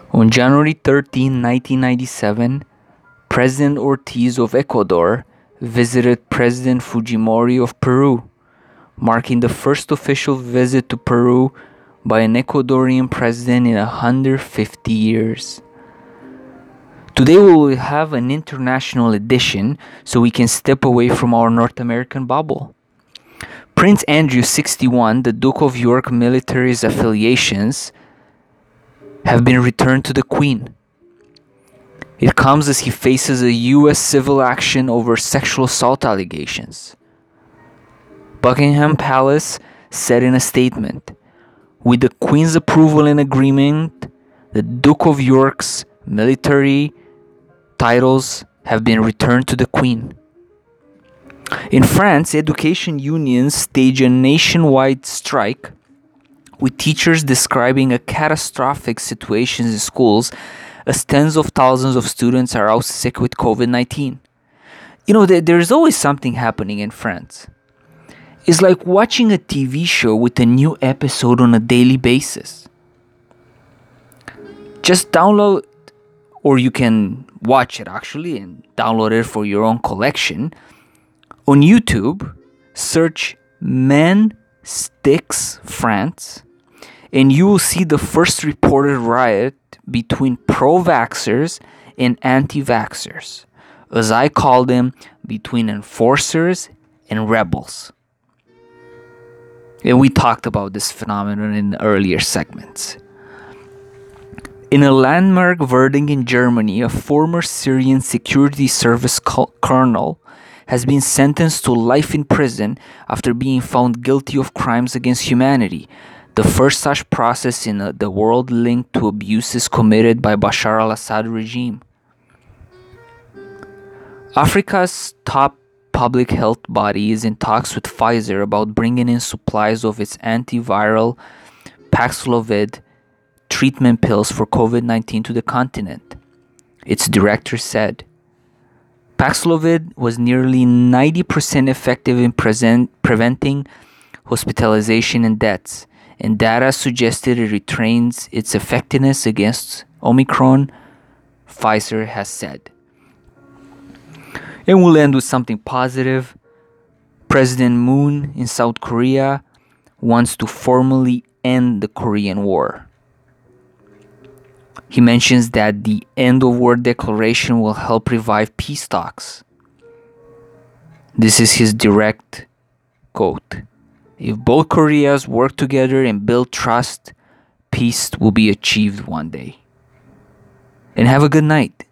On January 13, 1997, President Ortiz of Ecuador visited President Fujimori of Peru, marking the first official visit to Peru by an Ecuadorian president in 150 years. Today we will have an international edition so we can step away from our North American bubble. Prince Andrew 61, the Duke of York military's affiliations, have been returned to the Queen. It comes as he faces a US civil action over sexual assault allegations. Buckingham Palace said in a statement, "With the Queen's approval and agreement, the Duke of York's military titles have been returned to the Queen." In France, education unions stage a nationwide strike, with teachers describing a catastrophic situation in schools as tens of thousands of students are out sick with COVID-19. There's always something happening in France. It's like watching a TV show with a new episode on a daily basis. Just download, or you can watch it actually and download it for your own collection. On YouTube, search Men Sticks France, and you will see the first reported riot between pro-vaxxers and anti-vaxxers, as I call them, between enforcers and rebels. And we talked about this phenomenon in the earlier segments. In a landmark verdict in Germany, a former Syrian Security Service colonel has been sentenced to life in prison after being found guilty of crimes against humanity, the first such process in the world linked to abuses committed by Bashar al-Assad regime. Africa's top public health body is in talks with Pfizer about bringing in supplies of its antiviral Paxlovid treatment pills for COVID-19 to the continent. Its director said, "Paxlovid was nearly 90% effective in preventing hospitalization and deaths, and data suggested it retains its effectiveness against Omicron," Pfizer has said. And we'll end with something positive. President Moon in South Korea wants to formally end the Korean War. He mentions that the end of war declaration will help revive peace talks. This is his direct quote. "If both Koreas work together and build trust, peace will be achieved one day." And have a good night.